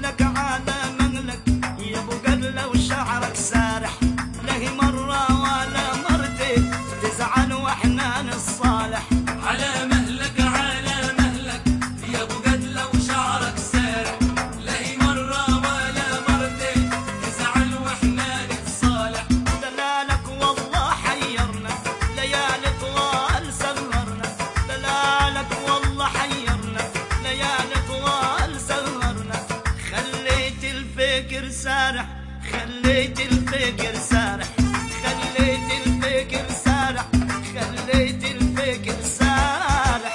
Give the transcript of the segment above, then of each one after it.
مهلك على مهلك يا ابو قدله وشعرك سارح، له مره ولا مرتين تزعل واحنا نصالح. على مهلك يا ابو قدله وشعرك سارح، له مره ولا مرتين تزعل واحنا نتصالح. دلالك والله حيرنا ليالي طوال سهرنا، دلالك والله حيرنا ليالي طوال سهرنا. خليت الفكر سارح، خليت الفكر سارح، خليت الفكر سارح، خليت الفكر سارح.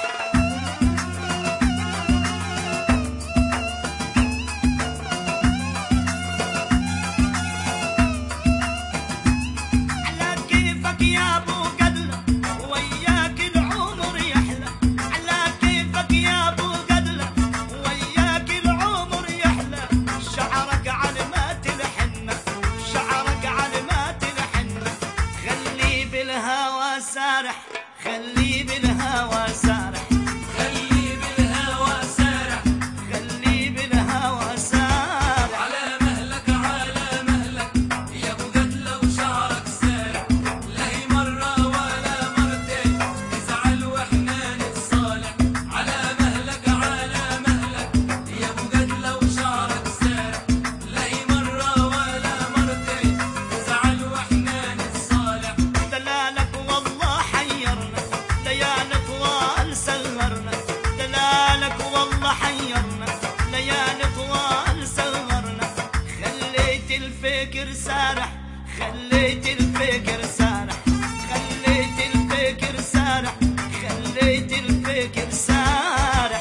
على كيفك يا ابو قدله وياك العمر يحلى، على كيفك يا ابو قدله وياك العمر يحلى. شعرك علامات الحنه، شعرك علامات الحنه. خلي بالهوى سارح، خلي بالهوى سارح، خلي بالهوى سارح، خلي بالهوى سارح. على مهلك يا ابو قدله وشعرك سارح، له مره ولا مرتين تزعل واحنا نتصالح. على مهلك يا ابو قدله وشعرك سارح، له مره ولا مرتين تزعل واحنا نتصالح. دلالك والله حيرنا ليالي طوال سهرنا، دلالك والله حيرنا ليالي طوال سهرنا. خليت الفكر سارح، خليت الفكر سارح، خليت الفكر سارح، خليت الفكر سارح.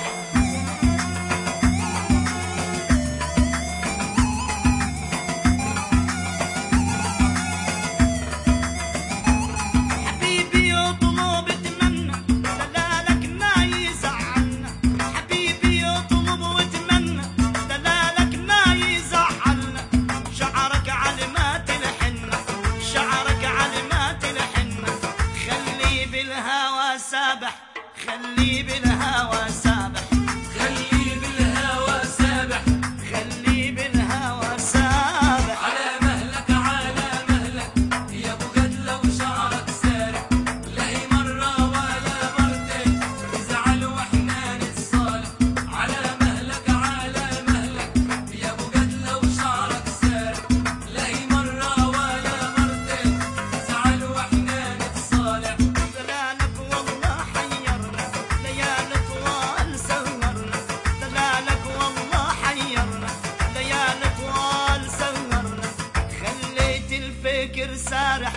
حبيبي يطلب اتمنى دلالك ما يزعلنا، حبيبي يطلب واتمنى دلالك ما يزعلنا. شعرك علامات الحنه، شعرك علامات الحنه. خلي بالهوى سابح، خلي بالهوى سابح، خلي بالهوى سابح، خلي بالهوى سابح. على مهلك يا ابو قدله وشعرك سارح، له مره ولا مرتين تزعل واحنا نتصالح. على مهلك يا ابو قدله وشعرك سارح، له مره ولا مرتين تزعل واحنا نتصالح. دلالك والله حيرنا ليالي طوال سهرنا، دلالك والله حيرنا ليالي طوال سهرنا. خليت الفكر سارح،